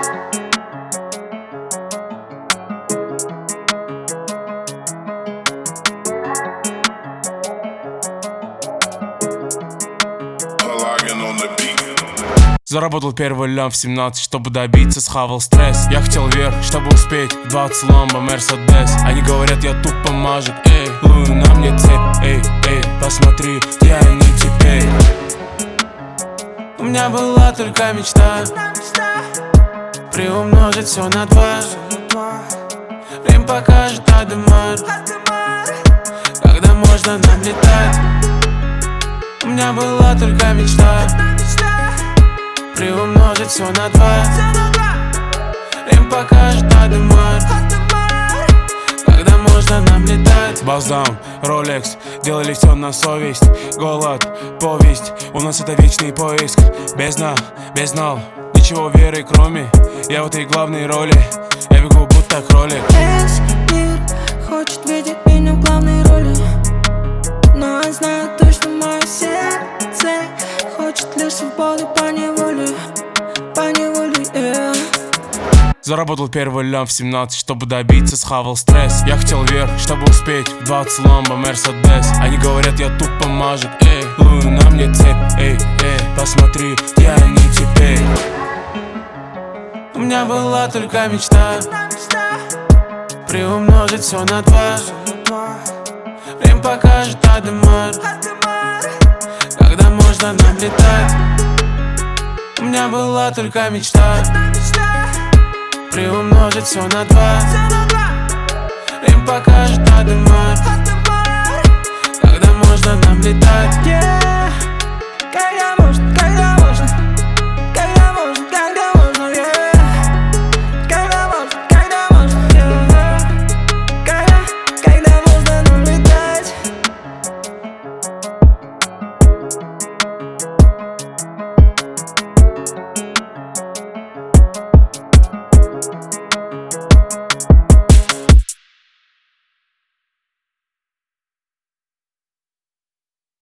Заработал первый лям в 17, чтобы добиться, схавал стресс. Я хотел вверх, чтобы успеть, 20 ламбо, Мерседес. Они говорят, я тупо мажик, эй, Луи на мне цепь, эй, эй, посмотри, я не теперь. У меня была только мечта приумножить все на 2. Время покажет Адемар, когда можно нам летать. У меня была только мечта приумножить все на 2. Время покажет Адемар, когда можно нам летать. Баздаун, Rolex, делали все на совесть. Голод, повесть, у нас это вечный поиск. Без нал, ничего веры кроме. Я в этой главной роли, я бегу будто кролик. Весь мир хочет видеть меня в главной роли, но я знаю точно, мое сердце хочет лишь свободы по неволе, yeah. Заработал первый лям в 17, чтобы добиться, схавал стресс. Я хотел вверх, чтобы успеть, 20 ламбо, Мерседес. Они говорят, я тупо мажик, эй, Луи на мне цепь, эй, эй, посмотри, я не теперь. У меня была только мечта приумножить все на 2. Время покажет Адемар, когда можно нам летать. У меня была только мечта приумножить все на 2. Время покажет Адемар, когда можно нам летать. Yeah.